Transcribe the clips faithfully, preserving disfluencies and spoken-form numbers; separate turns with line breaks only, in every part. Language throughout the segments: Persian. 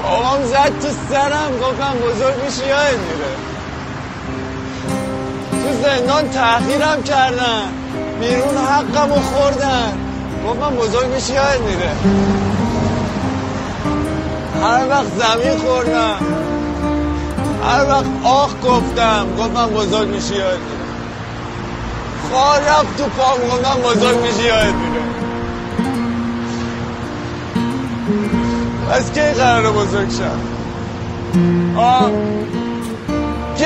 بابام زد تو سرم، گفتم بزرگ میشی یاد میره. تو زندان تحقیرم کردن، بیرون حقمو خوردن، گفتم بزرگ میشی یاد میره. هر وقت زمین خوردم، هر وقت آخ گفتم، گفتم بزرگ میشی یاد میره. خواه رفت تو پام، گفتم بزرگ میشی یاد میره. از کی قراره بزرگ شم؟ آه کی؟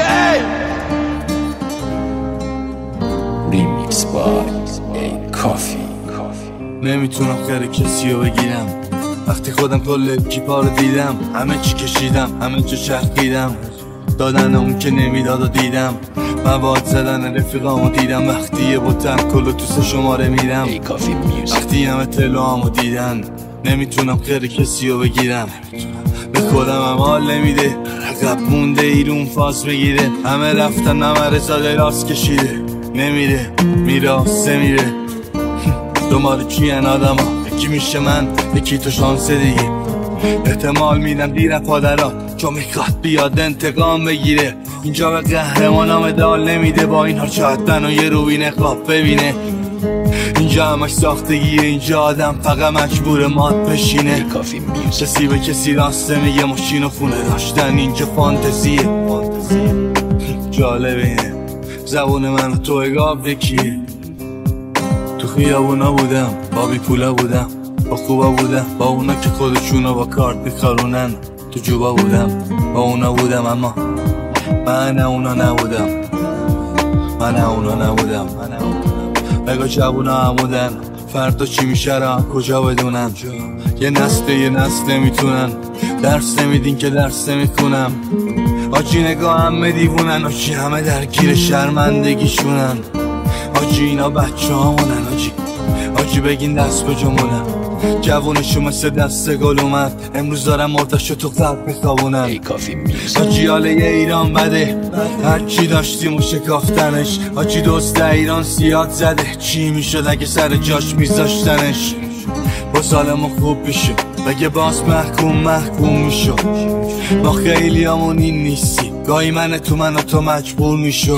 ریمیکس بای ای کافی.
نمیتونم خیر کسی رو بگیرم وقتی خودم کل کیپا رو دیدم. همه چی کشیدم، همه چی چرخیدم، دادن اون که نمیداد و دیدم. مواد زدن رفیقامو دیدم، وقتی یه بوتم کلو تو سه شماره میرم. وقتی همه تلوامو دیدن، نمیتونم خیر کسی رو بگیرم. به خودم هم حال نمیده، عقب مونده ایرون فاز بگیره. همه رفتن، همه رساله راست کشیده، نمیره میره آسه میره. دنبال کیان آدم ها، یکی میشه من، یکی تو شانس دیگه. احتمال میدم دیر پادرات، چون میخواد بیاد انتقام بگیره. اینجا به قهرمانام مدال نمیده، با این ها چهتن و یه روبین خواب ببینه. اینجا همش ساختگیه، اینجا آدم فقط مجبور مات بشینه. کسی به کسی راسته میگه، ماشین و خونه داشتن اینجا فانتزیه. جالب اینه زبون من و تو اگاب یکیه. تو خیابونا بودم، با بی پولا بودم، با خوبا بودم، با اونا که خودشونو با کارت میخارونن. تو جوبا بودم، با اونا بودم، اما من اونا نبودم. من اونا نبودم. بگو جوونا همودن، فردا چی میشه را کجا بدونن. یه نسل یه نسل نمیتونن، درس نمیدین که درس نمیخونم. آجی نگاه همه دیوونن، آجی همه درگیر شرمندگیشونن. آجی اینا بچه همونن، آجی آجی بگین دست کجامونن. جوونشو مثل دست گل اومد، امروز دارم مرتشو تو قلب میخوابونن. آجی حاله یه ایران بده، هرچی داشتیم و شکافتنش. آجی دوست ایران زیاد زده، چی میشد اگه سر جاش میذاشتنش. با ظالمو خوب میشو، بگه باز محکوم محکوم میشو. ما خیلی همون این نیستی، گاهی من تو من و تو مجبور میشو.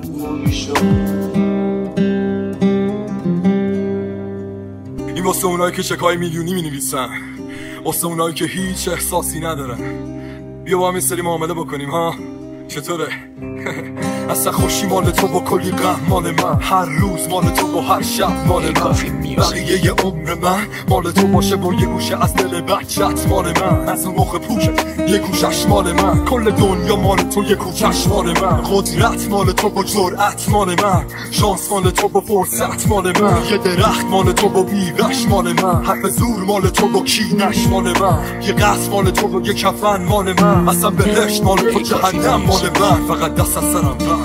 این واسه اونایی که چکای میلیونی مینویسن، واسه اونایی که هیچ احساسی ندارن. بیا با هم یه سری معامله بکنیم ها، چطوره؟ اصلا خوشی مال تو با کلی غم مال من، هر روز مال تو با هر شب مال من. بقیه یه عمر من مال تو باشه، با یه گوشه از دل بچت مال من. از اون مخ پوشت یه گوشش مال من، کل دنیا مال تو یه کوچش مال من. قدرت مال تو با جرأت مال من، شانس مال تو با فرصت مال من. یه درخت مال تو با میوه‌ش مال من، حرف زور مال تو با کینش مال من. یه قصر مال تو با یه کفن مال من، اصلا بهشت مال تو جهنم مال من. فقط دست از سرم بردار.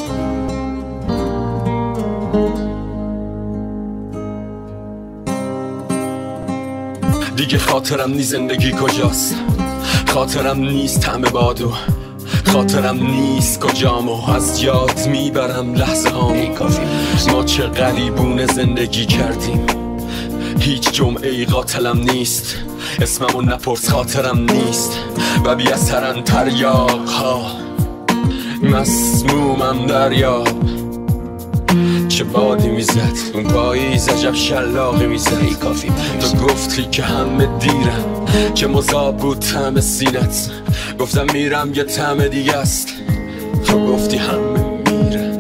دیگه خاطرم نی زندگی کجاست، خاطرم نیست همه بادو، خاطرم نیست کجامو از یاد میبرم لحظه هامو. ما چه غریبونه زندگی کردیم، هیچ جمعه ای قاتلم نیست. اسممو نپرس خاطرم نیست، و بی اثرن تریاق ها، مسمومم دریا. چه بادی میزد اون پاییز، عجب شلاقی میزد. تو گفتی که همه دیرن، که مذاب بود طعم سینت. گفتم میرم یه طعم دیگه است، تو گفتی همه میرن.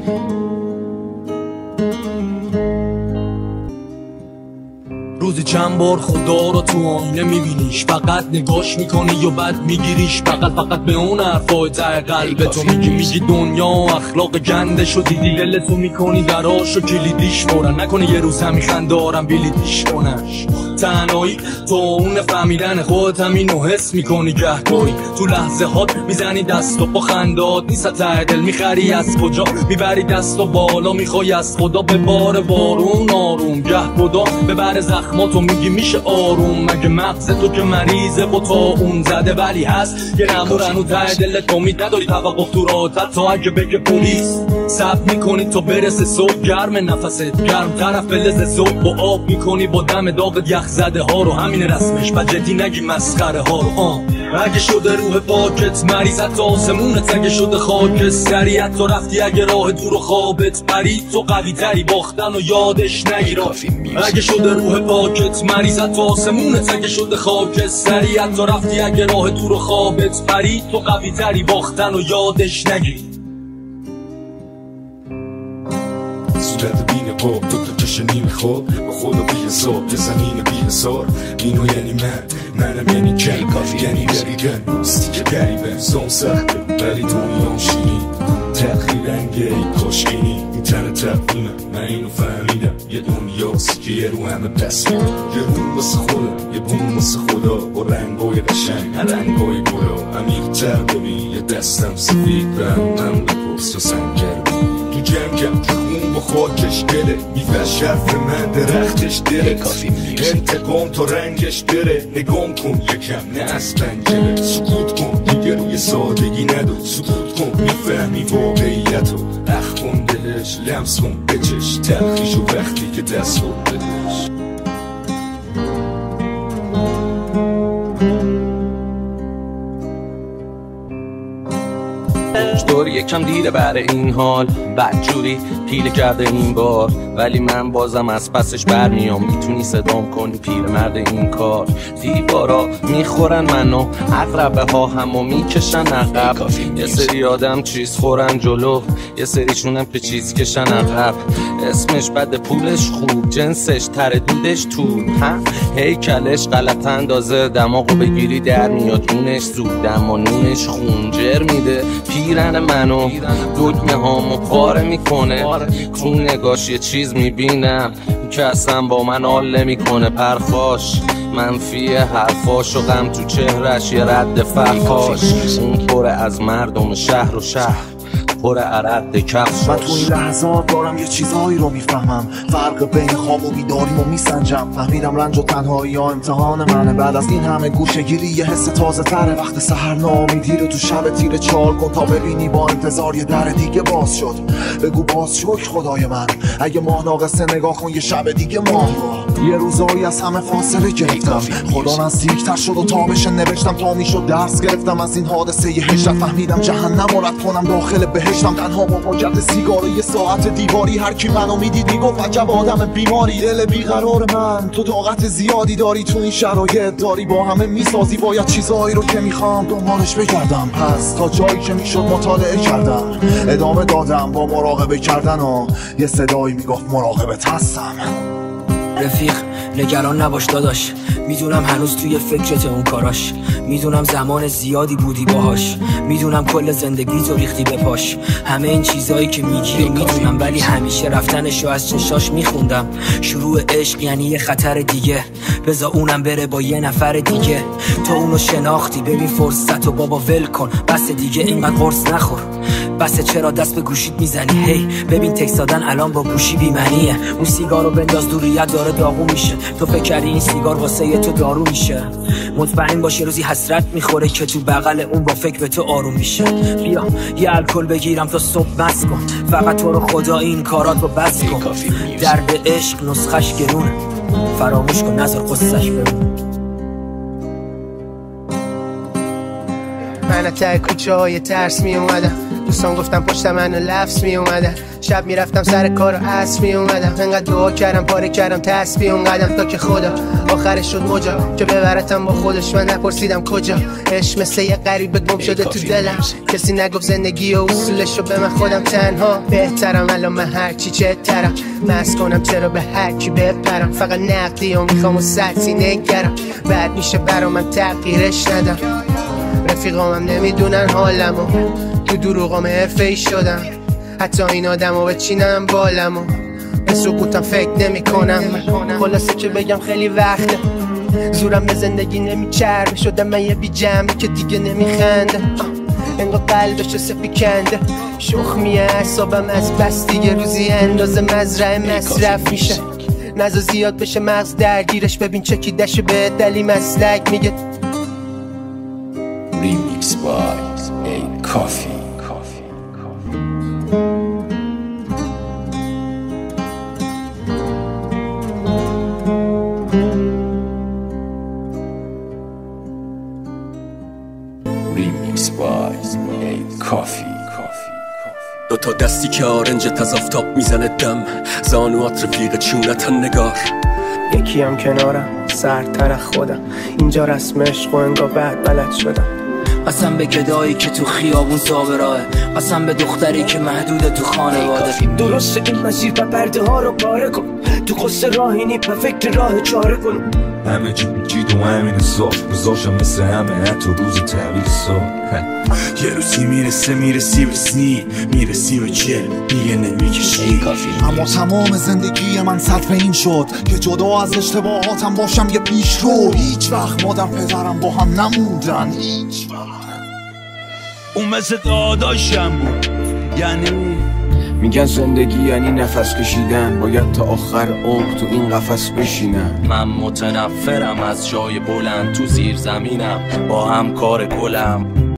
روزی چند بار خدا رو تو آینه میبینیش، فقط نگاش میکنی و بعد میگیریش. فقط فقط به اون حرفای ته قلب تو میگی، میگی دنیا و اخلاق گندشو دیدی، دلتو میکنی دراشو کلیدیش مورن. نکنه یه روز همین خندارم بیلیدیش کنش. تنهایی تو اون فهمیدن خودت همینو حس میکنی، گهگاهی تو لحظه هات میزنی دست و با خندات نیست ته دل. میخری از کجا میبری دست و بالا، میخوای از خدا به بار بارون آروم. گه خدا ببر زخماتو میگی میشه آروم. مگه مغز تو که مریضه با تا اون زده، ولی هست یه نمورن و ته دلت امید نداری توقف تو راحتت. تا اگه بگه پلیس سب میکنی تو برسه صبح، گرم نفست گرم طرف بلز صبح. با آب میکنی با دم داغ یخ زده ها رو، همین رسمش و جدی نگی مسخره ها رو. آه اگه شده روح پاکت مریضت آسمونت، اگه شده خاک سریعت تو رفتی، اگه راه دور و خوابت پرید تو قوی تری باختن و یادش نگیرا. اگه شده روح پاکت مریضت آسمونت، اگه شده خاک سریعت تو رفتی، اگه راه دور و خوابت پرید تو قوی تری باختن و یادش نگیری.
صورت بین قاب تو تو کش نیم خواب با خدا بی حساب یه زمین بی حسار. اینو یعنی من منم یعنی کم یعنی دقیقا نیستی که قریبه زام سخته ولی دنیا شیرین تقریبا گی کاشکینی این تن تقویمه. من اینو فهمیدم یه دنیاست که یه رو همه پس میده، یه رو واسه خودم یه بوم واسه خدا با رنگای قشنگ رنگای گلا. عمیق تر ببین یه دستم سفید به هم من بپرس و سنگر تو جنگم تو خون با خاکش گله میوه شرف من درختش دره. انتقام تا رنگش بره نگام کن یکم نه از پنجره. سکوت کن دیگه روی سادگی ندو، سکوت کن میفهمی واقعیتو. اخ کن دلش لمس کن بچش تلخیشو وقتی که دست خود بدش.
دور یکم دیره برای این حال بدجوری پیله کرده این بار، ولی من بازم از پسش برمیام. میتونی صدام کنی پیرمرد این کار. دیوارا میخورن منو عقربه ها همو میکشن عقب. یه سری آدم چیز خورن جلو، یه سریشونم که چیز کشن عقب. اسمش بده پولش خوب، جنسش تر دودش تو هیکلش غلط اندازه. دماغو بگیری در میاد جونش زود، دم و نونش خونجر میده. پیرن منو دکمه هامو پاره میکنه، تو نگاش یه چیز میبینم که اصلا با من حال نمیکنه. پرخاش منفی حرفاش و غم تو چهرش یه رد فرخاش. اون پره از مردم شهر و شهر پر عرق کفش.
من تو این لحظات دارم یه چیزهایی رو میفهمم، فرق بین خواب و بیداریم و میسنجم. فهمیدم رنج و تنهایی ها امتحان منه، بعد از این همه گوشه‌گیری یه حس تازه تره. وقت سحر ناامیدی رو تو شب تیره چال کن تا ببینی با انتظار یه در دیگه باز شد. بگو باز شکر خدای من، اگه ماه ناقصه نگاه کن یه شب دیگه ماه رو. یه روزایی از همه فاصله گرفتم، خدا نزدیکتر شد و تابش نوشتم تا میشد درس گرفتم از این حادثه یه هجرت. فهمیدم جهنم رو رد کنم داخل بهشتم، تنها با پاکت سیگار یه ساعت دیواری. هر کی منو میدید میگفت عجب آدم بیماری. دل بیقرار من تو طاقت زیادی داری، تو این شرایط داری با همه میسازی. باید چیزایی رو که میخوام دنبالش بگردم، پس تا جایی که میشد مطالعه کردم، ادامه دادم با مراقبه کردن و یه صدایی میگفت مراقبت هستم.
رفیق نگران نباش داداش، میدونم هنوز توی فکرت اون کاراش. میدونم زمان زیادی بودی باهاش، میدونم کل زندگی تو ریختی به پاش. همه این چیزایی که میگی میدونم، ولی همیشه رفتنشو از چشاش میخوندم. شروع عشق یعنی یه خطر دیگه، بذار اونم بره با یه نفر دیگه. تو اونو شناختی ببین فرصتو بابا ول کن، بس دیگه اینقدر قرص نخور. بس چرا دست به گوشیت میزنی؟ هی ببین تکس دادن الان با گوشی بی‌معنیه. اون سیگارو بنداز دوریت داره داغو میشه. تو فکر کردی این سیگار واسه تو دارو میشه؟ مطمئن باش یه روزی حسرت میخوره که تو بغل اون با فکر به تو آروم میشه. بیا یه الکل بگیرم تا صبح مست کن، فقط تو رو خدا این کارات رو بس کن. درد عشق نسخش گرونه، فراموش کن نذار قصهش بمونه.
من تا کوچه های ترس می اومدم، دوستان گفتم پشت منو لفظ می اومدن. شب میرفتم سر کار و عصر می اومدم، انقدر دعا کردم پاره کردم تسبیح اون قدم تا که خدا آخرش شد مجا که ببرتم با خودش. من نپرسیدم کجا، عشق مثل یه غریبه گم شده تو دلم. کسی نگفت زندگی و اصولشو به من خودم تنها بهترم. الان من هرچی چهترم مست کنم چرا به هرکی بپرم. فقط نقدی و میخوام و سطحی نگرم، بعد میشه برا من تغییرش ندم. رفیقامم نمیدونن حالمو، تو دروغام حرفه‌ای شدم. حتی این آدمو بچینم بالمو، به سکوتم فکر نمی کنم. خلاصه که بگم خیلی وقته زورم به زندگی نمیچربه. شدم من یه بی جنبه که دیگه نمیخنده، انگار قلبشو سپی کنده. شخ میه اعصابم از بس دیگه، روزی اندازه مزرعه مصرف میشه. نزا زیاد بشه مغز درگیرش، ببین چکیدشو به دلی مسلک میگه.
Remix by A Coffee. Remix by A Coffee.
دو تا دستی که آرنجت از آفتاب میزنه دم، زانوات رفیق چونتن نگار.
یکی هم کنارم سردتر خودم، اینجا رسم عشق و انگار بعد بلد شدم.
قسم به گدایی که تو خیابون زابراه، قسم به دختری که محدود تو خانواده.
درسته این مسیر و پرده ها رو پاره کن، تو قصه راهی نی به فکر راه چاره کن.
همه چی پیچید و همین صاف بزاشم مثل همه حتی روز تحویل سال.
یه روزی میرسه میرسی به سی، میرسی به چل دیگه نمیکشی.
اما تمام زندگی من سطر این شد که جدا از اشتباهاتم باشم یه پیش رو. هیچ وقت مادر پدرم با هم نموندن، هیچ وقت.
اون مثل داداشم بود، یعنی
میگن زندگی یعنی نفس کشیدن، باید تا آخر عمر تو این قفس بشینم.
من متنفرم از جای بلند، تو زیر زمینم با همکار کلم.